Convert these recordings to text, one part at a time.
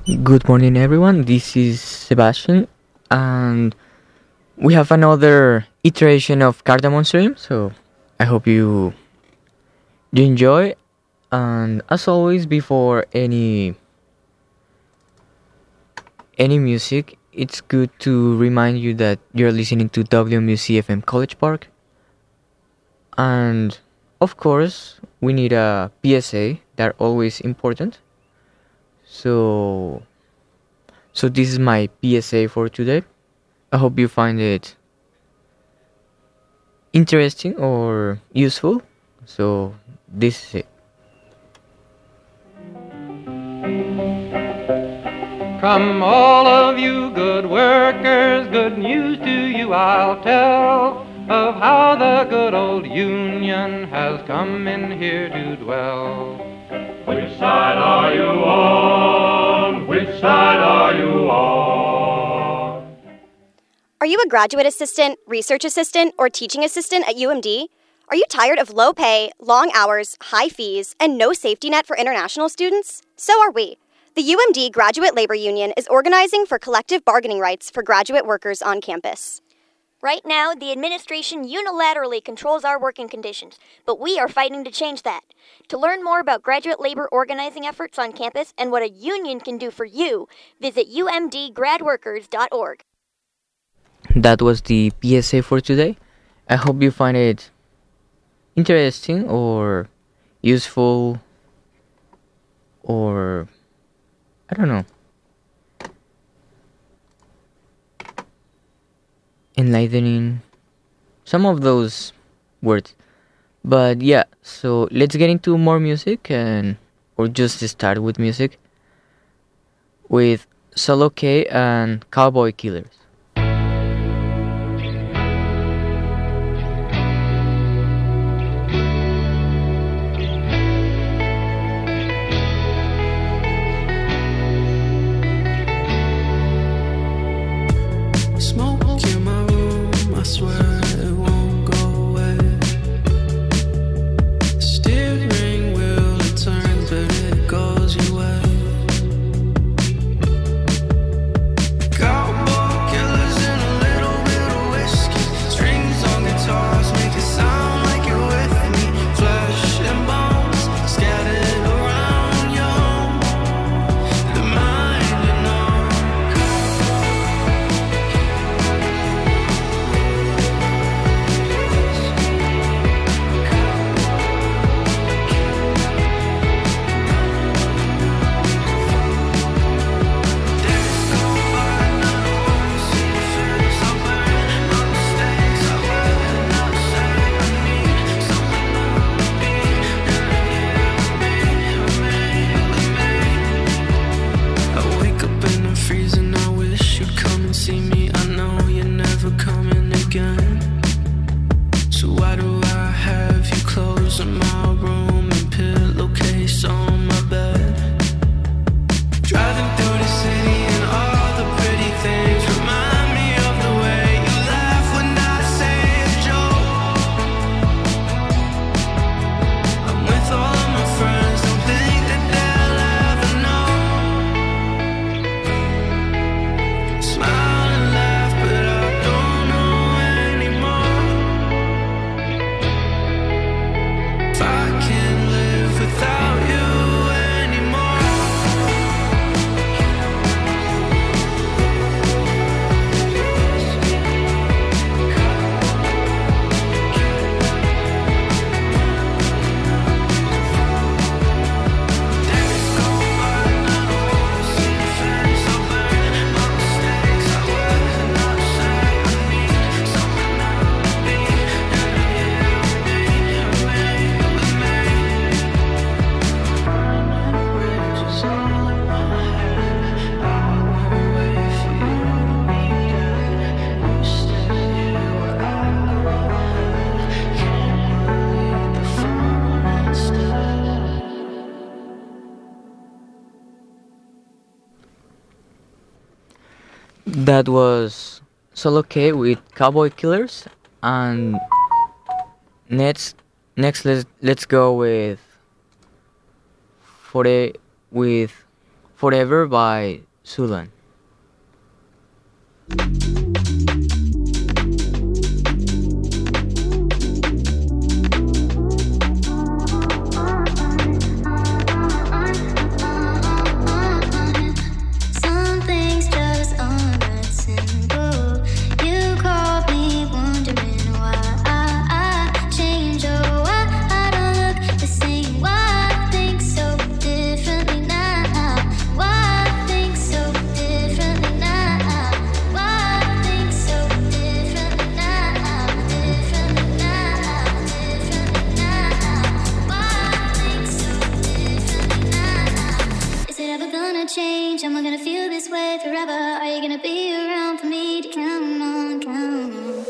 Good morning, everyone. This is Sebastian, and we have another iteration of Cardamom Stream. So I hope you enjoy. And as always, before any music, it's good to remind you that you're listening to WMUC-FM College Park, and of course, we need a PSA. They're always important. So this is my PSA for today. I hope you find it interesting or useful. So this is it. Come all of you good workers, good news to you I'll tell of how the good old Union has come in here to dwell. Which side are you on? Which side are you on? Are you a graduate assistant, research assistant, or teaching assistant at UMD? Are you tired of low pay, long hours, high fees, and no safety net for international students? So are we. The UMD Graduate Labor Union is organizing for collective bargaining rights for graduate workers on campus. Right now, the administration unilaterally controls our working conditions, but we are fighting to change that. To learn more about graduate labor organizing efforts on campus and what a union can do for you, visit umdgradworkers.org. That was the PSA for today. I hope you find it interesting or useful or I don't know, enlightening, some of those words. But yeah, so let's get into more music or just start with music with Solo K and Cowboy Killers. That was Solo K with Cowboy Killers, and next let's go with Forever by Sulan. Some things just aren't that simple. You caught me wondering why I change or why I don't look the same. Why I think so differently now. Why I think so differently now. Why I think so differently now. Differently now. Differently now. Why I think so differently now. Is it ever gonna change? Am I gonna feel this way forever? Are you gonna be around for me to count on, count on?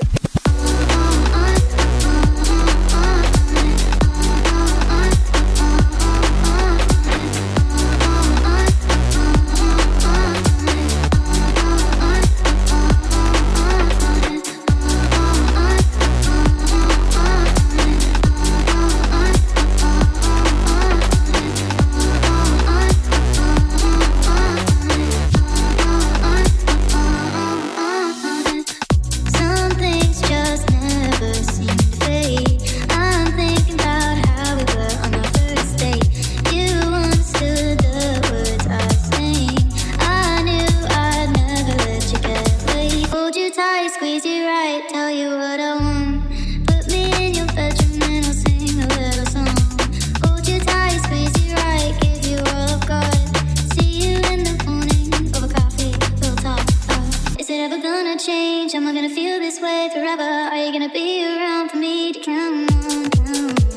Some things just never seem to fade. I'm thinking about how we were on our first date. You understood the words I sang. I knew I'd never let you get away. Hold you tight, squeeze you right, tell you what I want. Put me in your bedroom and I'll sing a little song. Hold you tight, squeeze you right, give you all I've got. See you in the morning over coffee, we'll talk. Is it ever gonna change? Am I gonna feel this way forever? Are you gonna be around for me to count on, count on?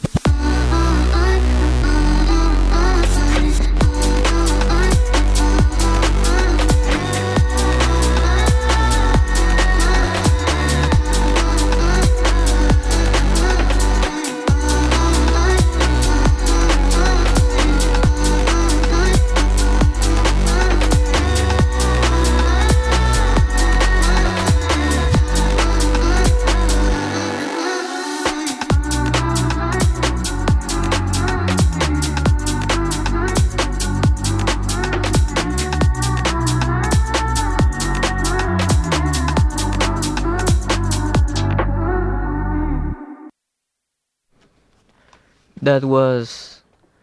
That was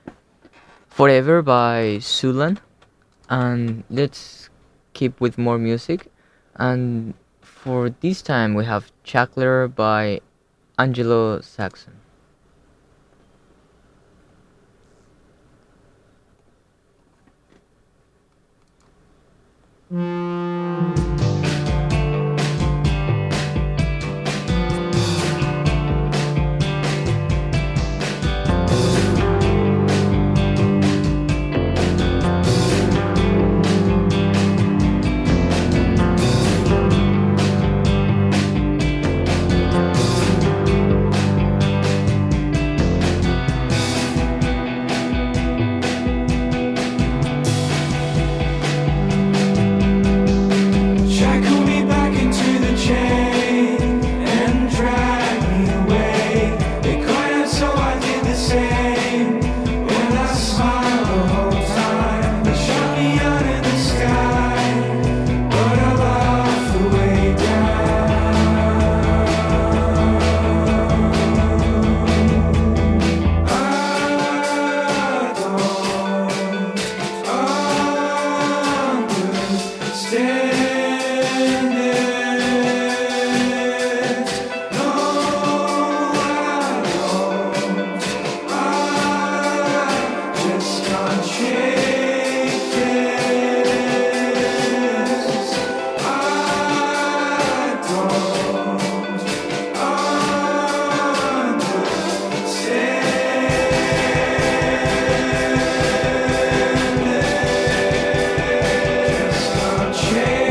Forever by Sulan. And let's keep with more music. And for this time we have Chakler by Angelo Saxon. Change.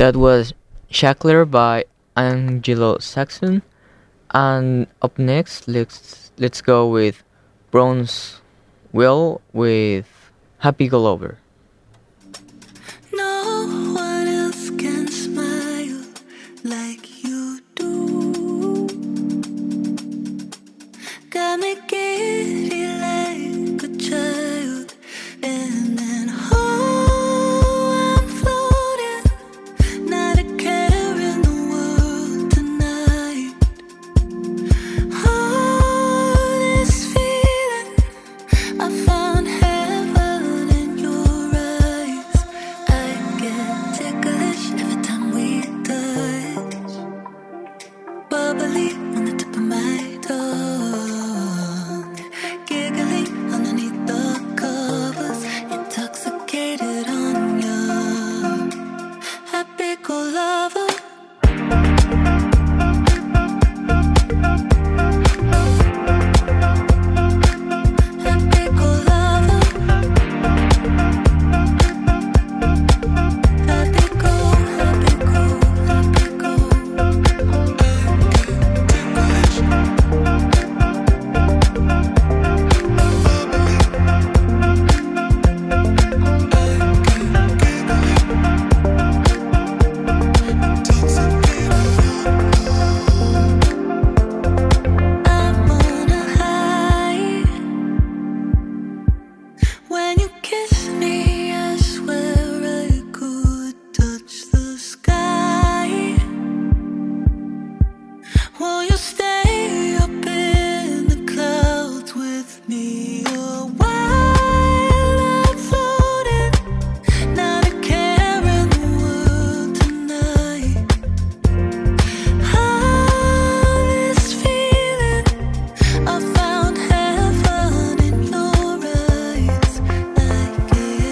That was Shackler by Angelo Saxon. And up next, let's go with Bronze Will with Happy Go Over. No one else can smile like you do. Got me giddy like a child, and then I'm floating, not a care in the world tonight. Oh, this feeling, I found heaven in your eyes. I get ticklish every time we touch, bubbly on the tip of my tongue, giggling underneath the covers, intoxicated on you. Happy go lover. Happy go lover. Happy go, happy go, happy go. I'm on a high. When you kiss me, I swear I could touch the sky. Will you stay up in the clouds with me a while I'm floating? Not a care in the world tonight. Oh, this feeling, I found heaven in your eyes. I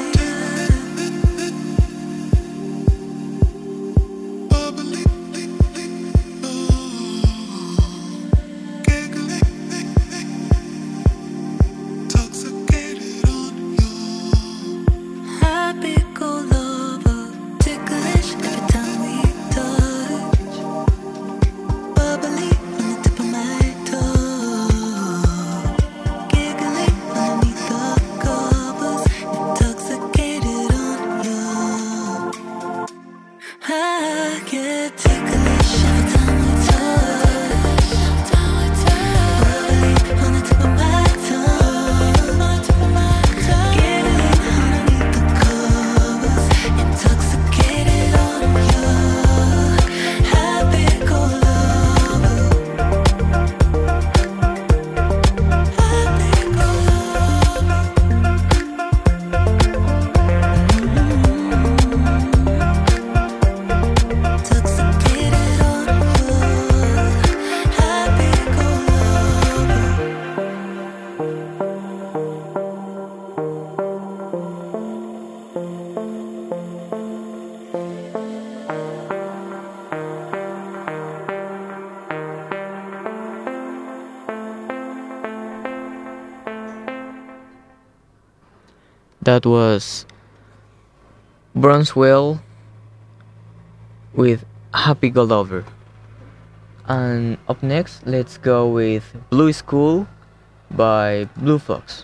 happy go lover, ticklish every time we touch, bubbly on the tip of my tongue, giggling underneath the covers, intoxicated on you. I get ticklish every time we touch, bubbly on the tip of my tongue, giggling underneath the covers, intoxicated on you. Happy go lover. Happy go lover. Intoxicated on you. Happy go That was Bronzewell with Happy Go Over. And up next, let's go with Blue School by Blue Fox.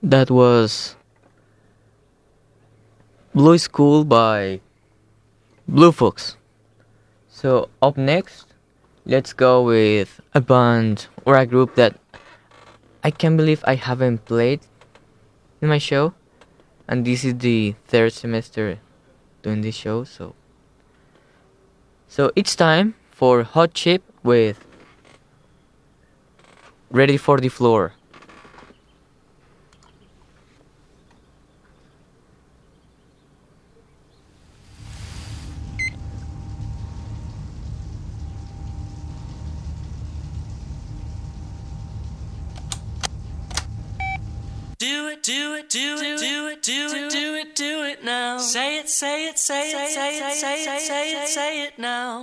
That was Blue School by Blue Fox. So up next, let's go with a band or a group that I can't believe I haven't played in my show, and this is the third semester doing this show. So it's time for Hot Chip with Ready for the Floor. Do it, do it, do it, do it, do it, do it, do it now. Say it, say it, say it, say it, say it, say it, say it now.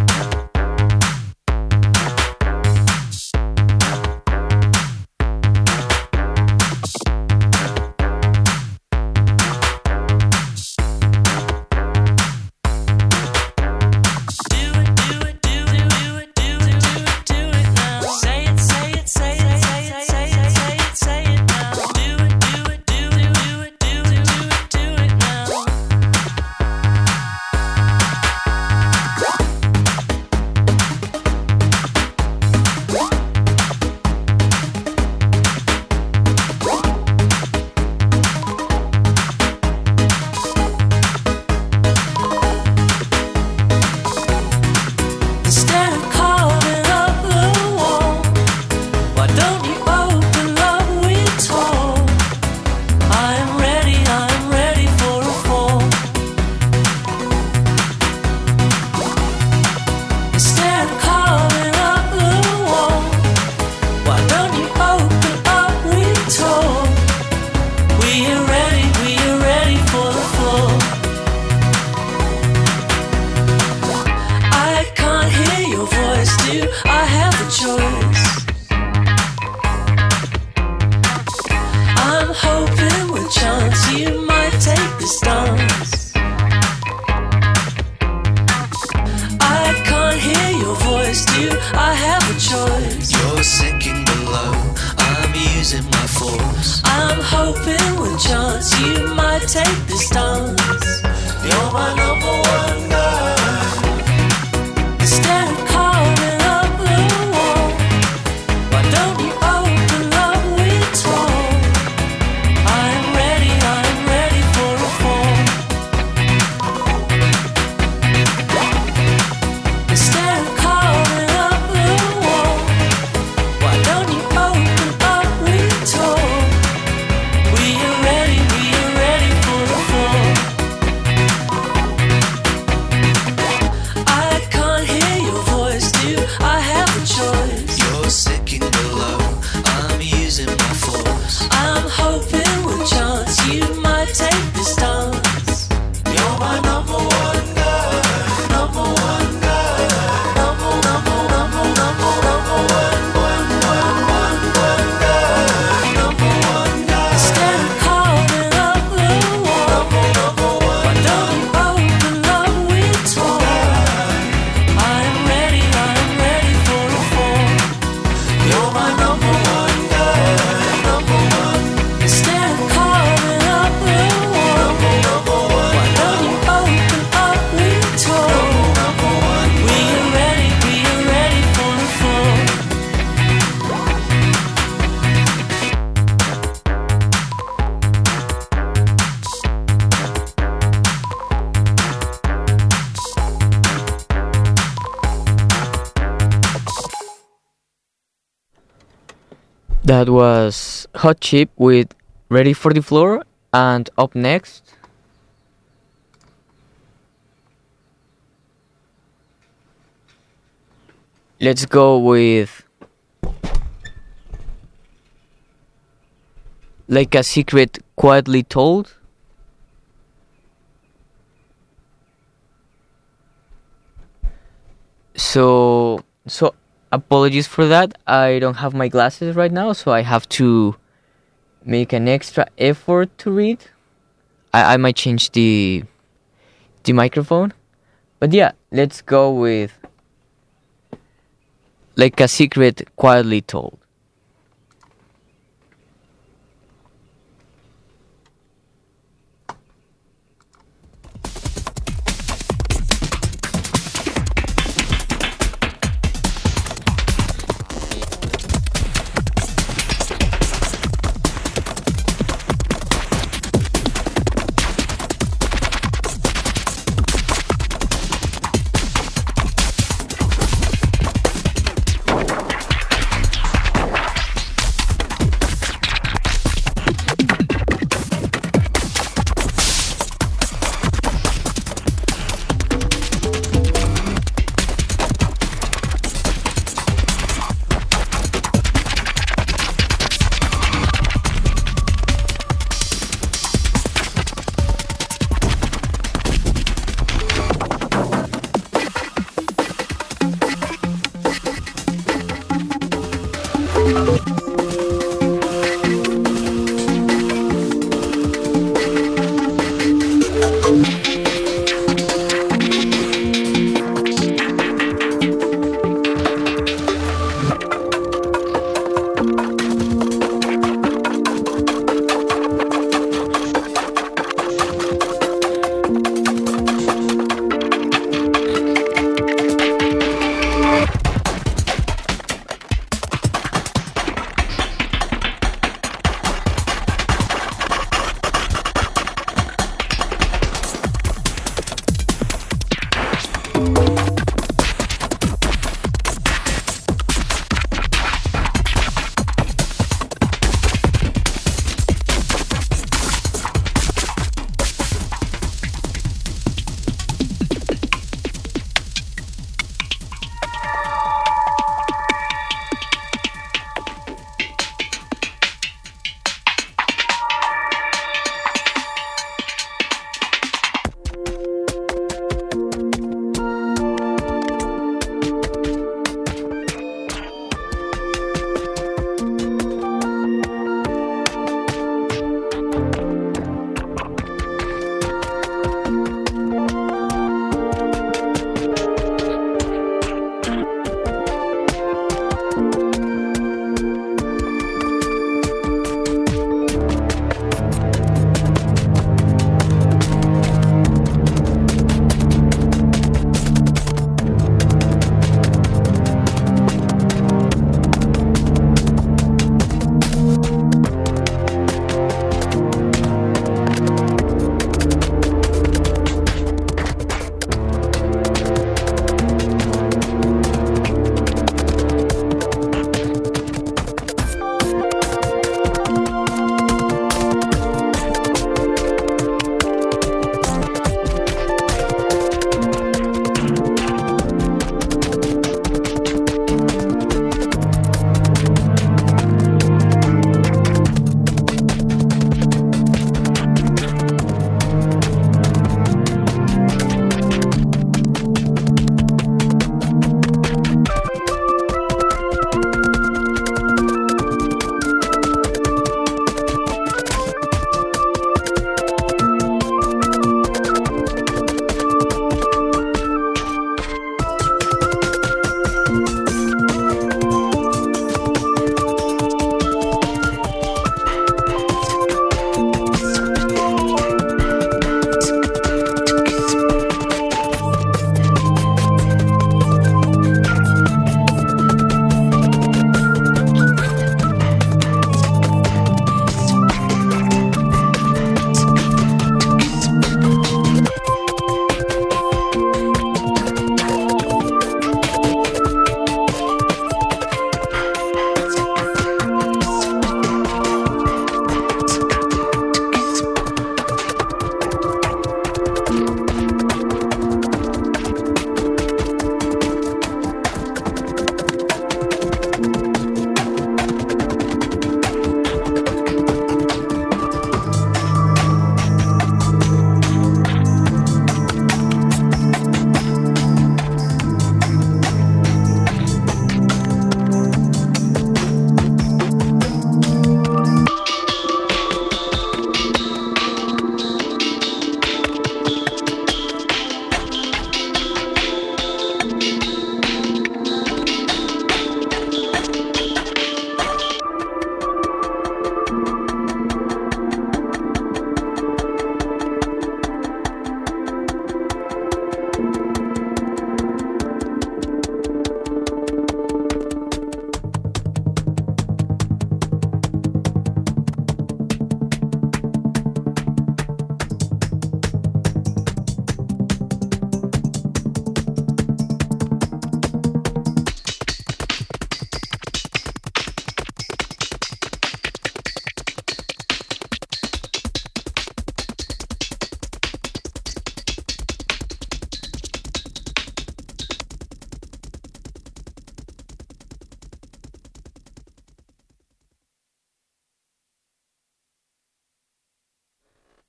That was Hot Chip with Ready for the Floor, and up next, let's go with Like a Secret Quietly Told. So apologies for that. I don't have my glasses right now, so I have to make an extra effort to read. I might change the microphone. But yeah, let's go with Like a Secret Quietly Told.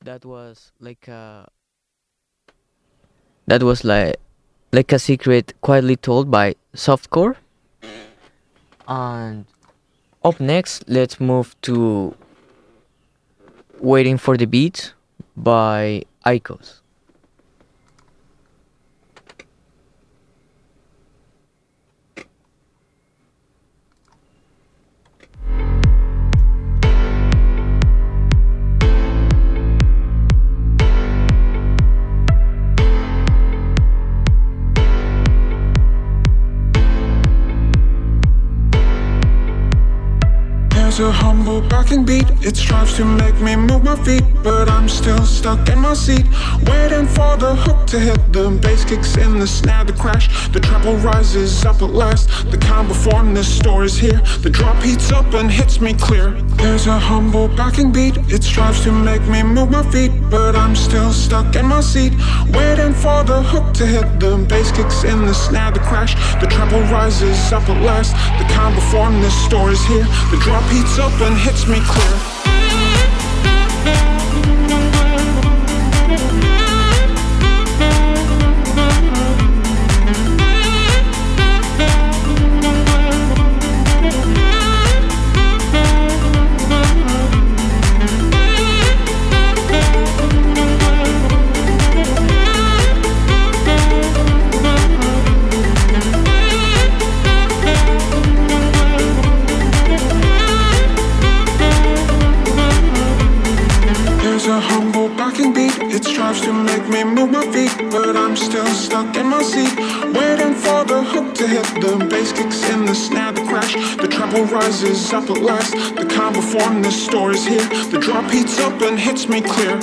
that was like a secret quietly told by Softcore. And up next, let's move to Waiting for the Beat by Icos. There's a humble backing beat, it strives to make me move my feet, but I'm still stuck in my seat, waiting for the hook to hit. The bass kicks in, the snare, the crash, the treble rises up at last. The calm before this store is here, the drop heats up and hits me clear. There's a humble backing beat, it strives to make me move my feet, but I'm still stuck in my seat, waiting for the hook to hit. The bass kicks in, the snare, the crash, the treble rises up at last. The calm before this store is here, the drop heats up and hits me clear. To make me move my feet, but I'm still stuck in my seat, waiting for the hook to hit. The bass kicks in, the snare, the crash, the treble rises up at last. The calm before this store is here, the drop heats up and hits me clear.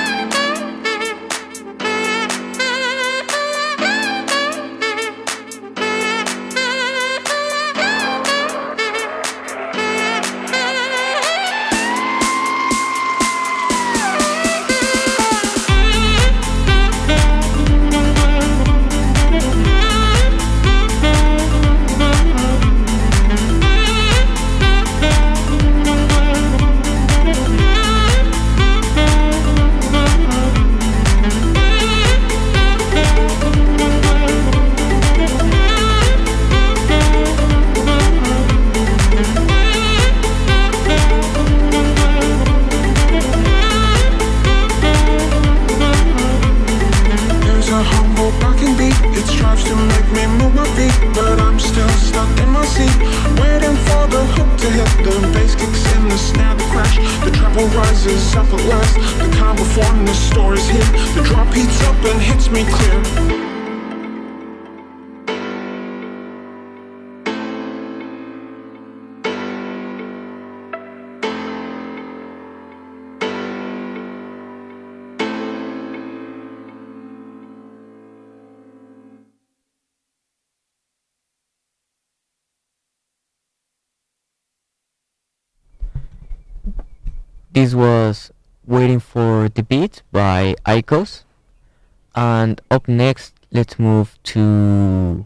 This was Waiting for the Beat by Icos. And up next, let's move to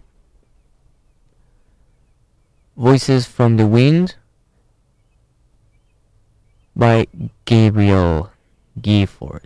Voices from the Wind by Gabriel Gifford.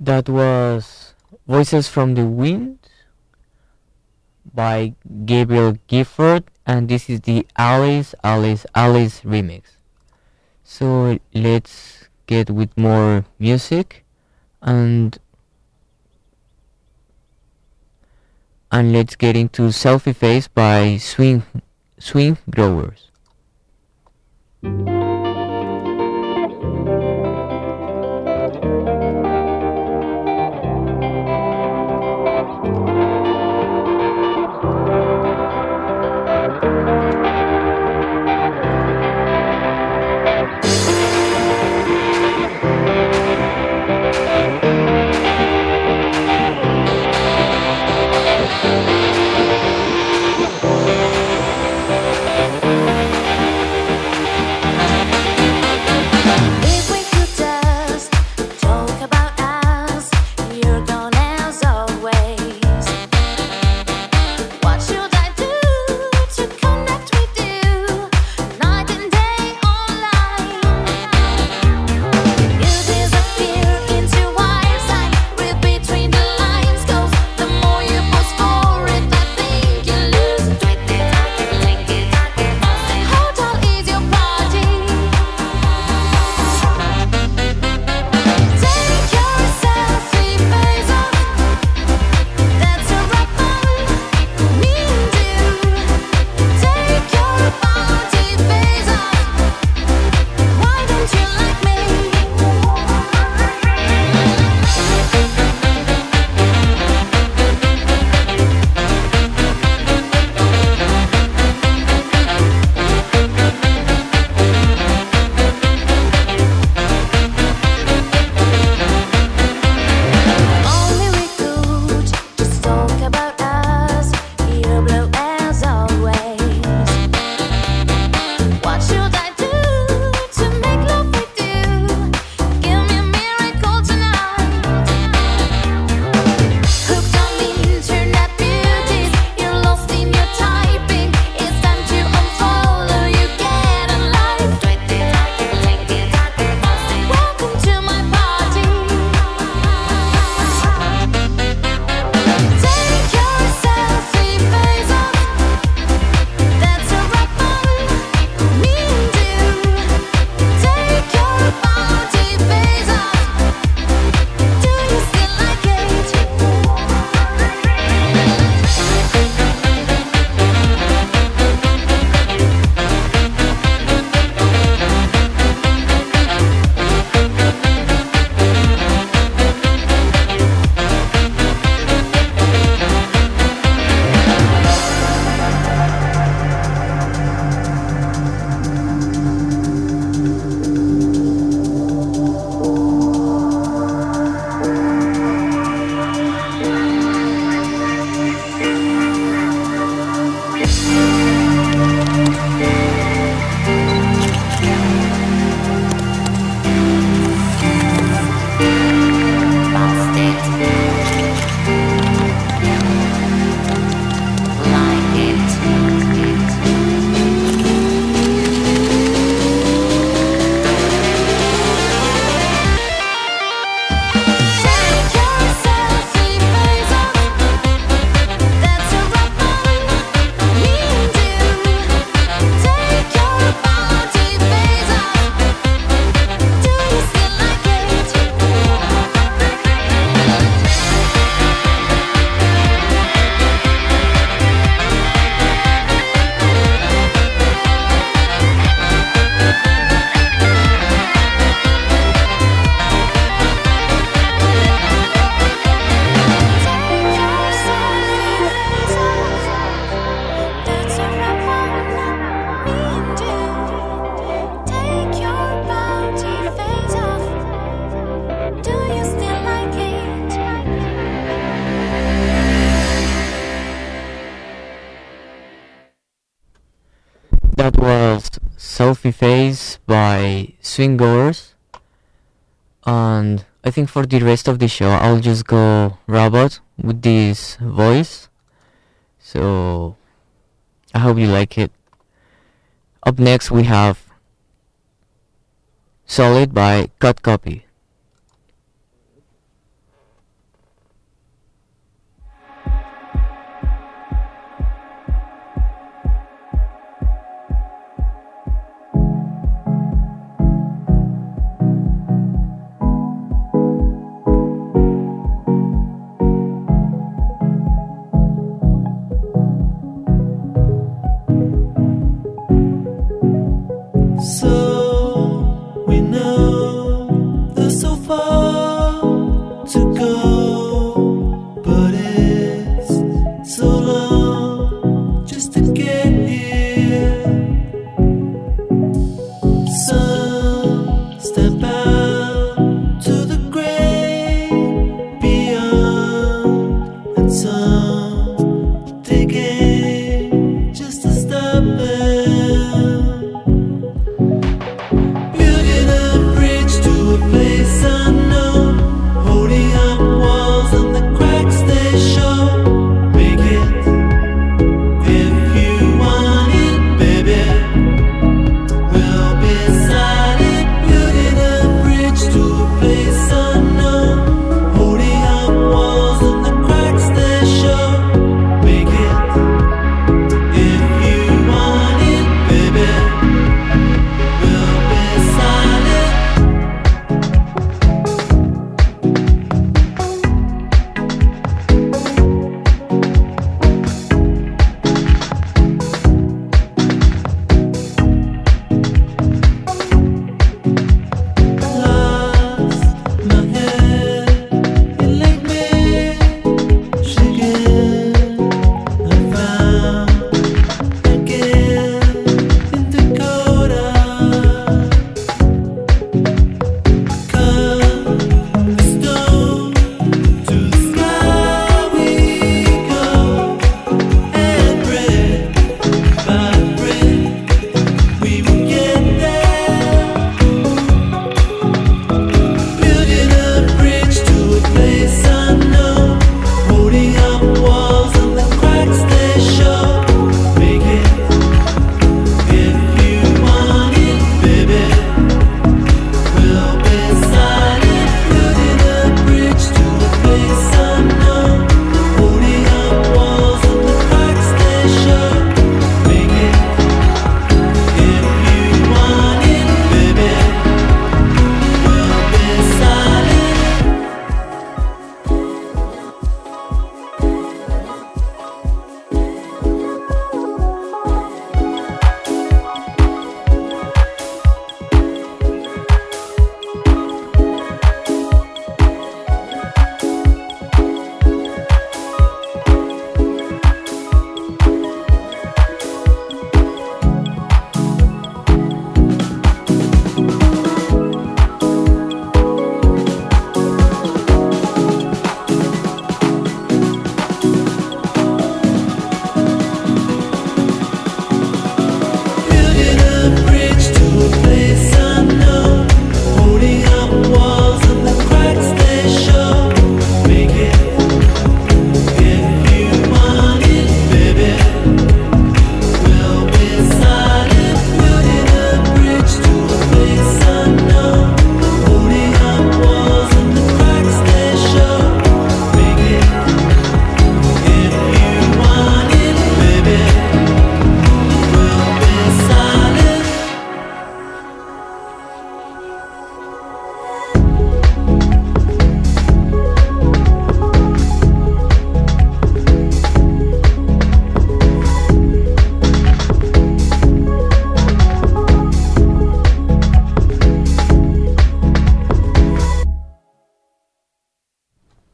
That was Voices from the Wind by Gabriel Gifford, and this is the Alice remix. So let's get with more music and let's get into Selfie Face by Swing Growers. That was Selfie Face by Swinggoers. And I think for the rest of the show I'll just go robot with this voice. So I hope you like it. Up next we have Solid by Cut Copy.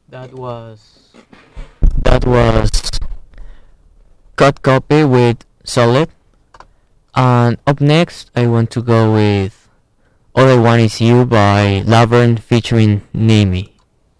That was Cut Copy with Solid. And up next, I want to go with All I Want Is You by Laverne featuring Nimi.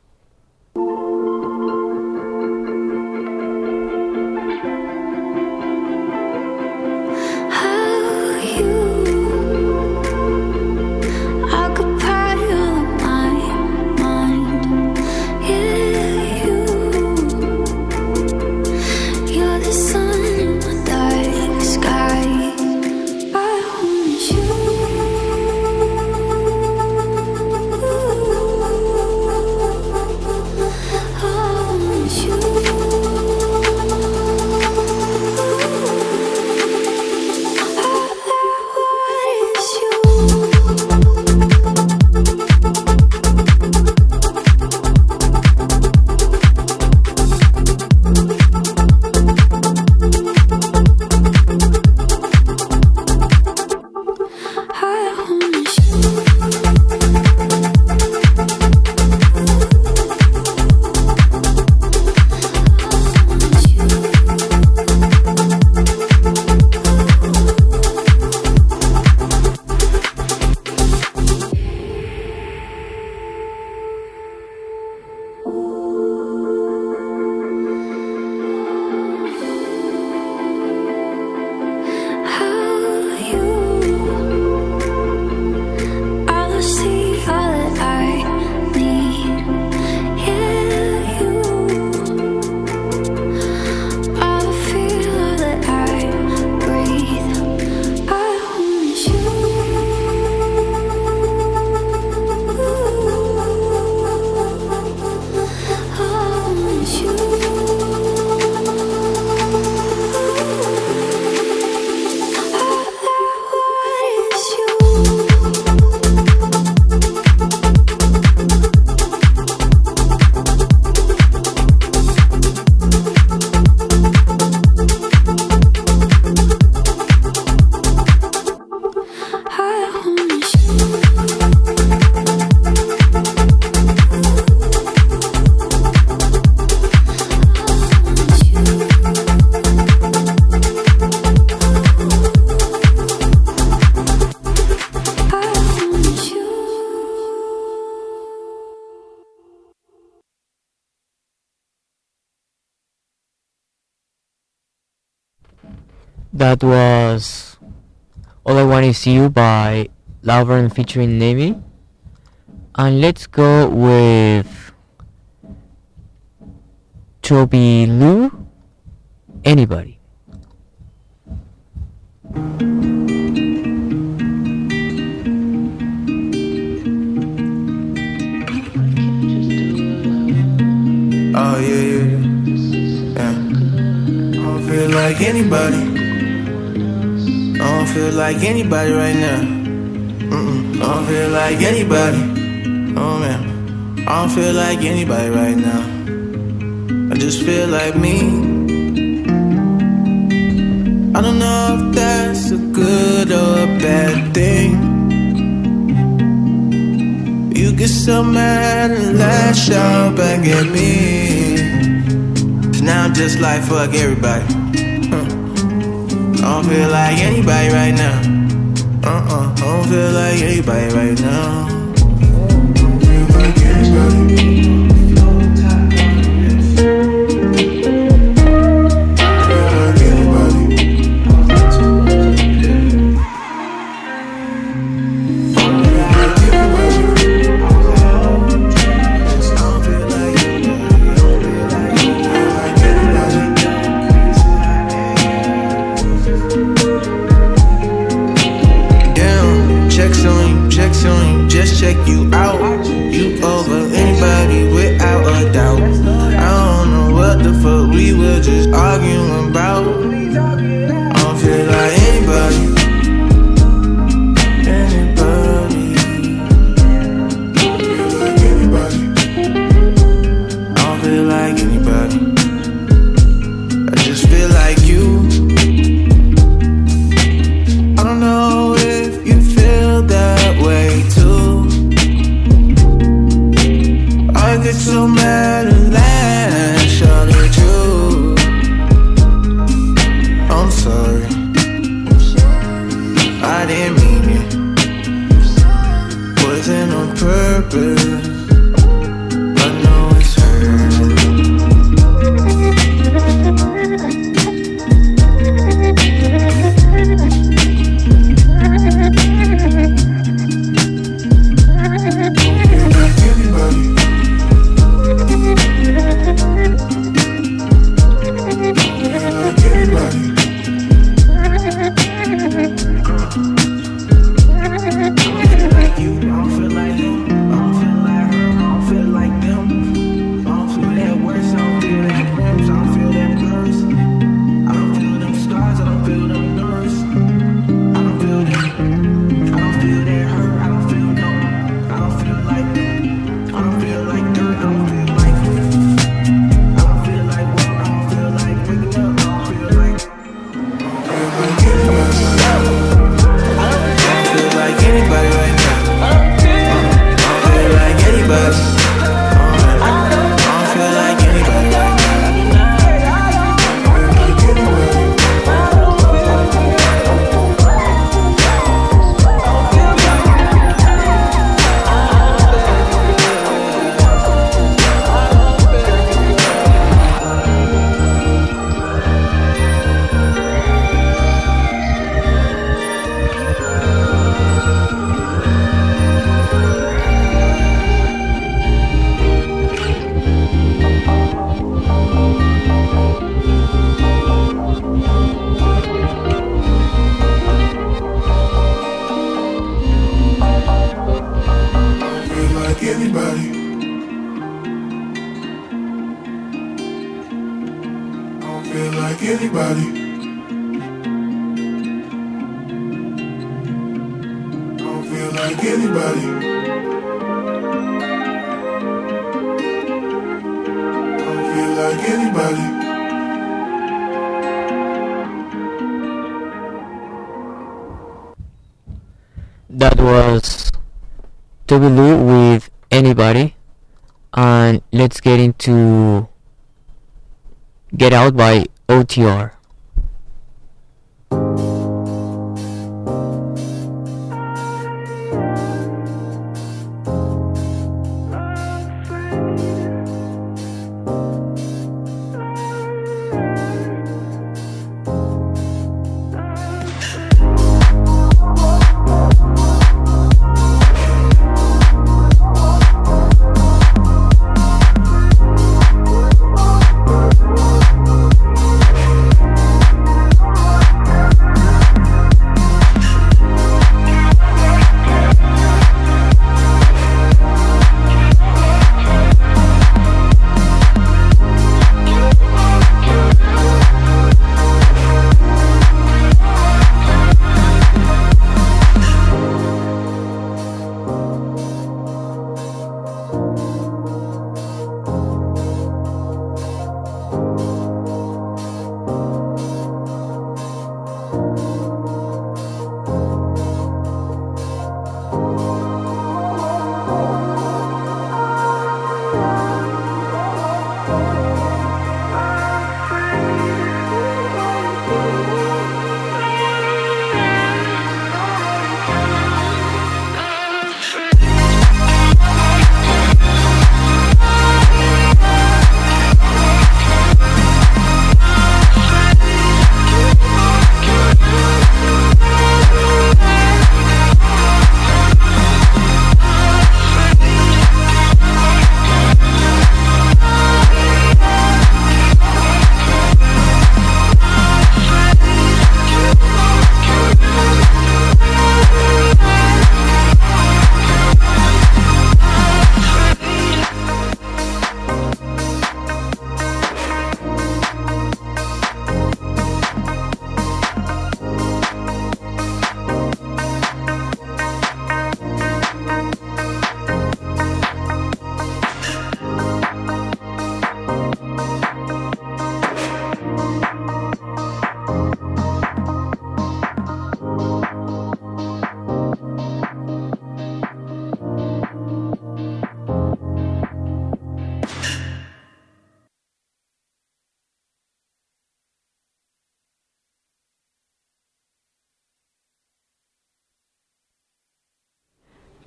That was All I Want Is You by Laverne featuring Navy. And let's go with Toby Lou, Anybody. Oh yeah. I don't feel like anybody. I don't feel like anybody right now. I don't feel like anybody. Oh man, I don't feel like anybody right now. I just feel like me. I don't know if that's a good or a bad thing. You get so mad and lash out back at me. So now I'm just like fuck everybody. I don't feel like anybody right now. I don't feel like anybody right now. Don't feel like anybody. no matter last, Charlotte, you. I'm sorry, I didn't mean it. Wasn't on purpose. I know it's hurt. That was Toby Lou with Anybody, and let's get into Get Out by OTR.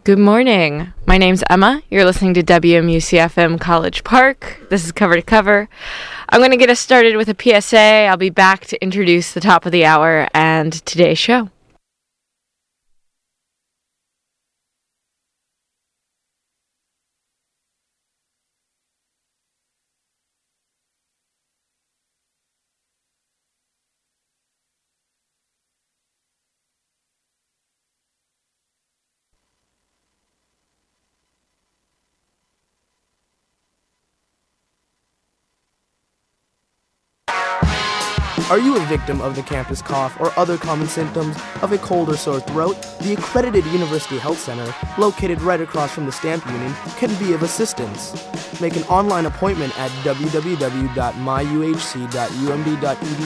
Good morning. My name's Emma. You're listening to WMUC-FM College Park. This is Cover to Cover. I'm going to get us started with a PSA. I'll be back to introduce the top of the hour and today's show. Are you a victim of the campus cough or other common symptoms of a cold or sore throat? The accredited University Health Center, located right across from the Stamp Union, can be of assistance. Make an online appointment at www.myuhc.umd.edu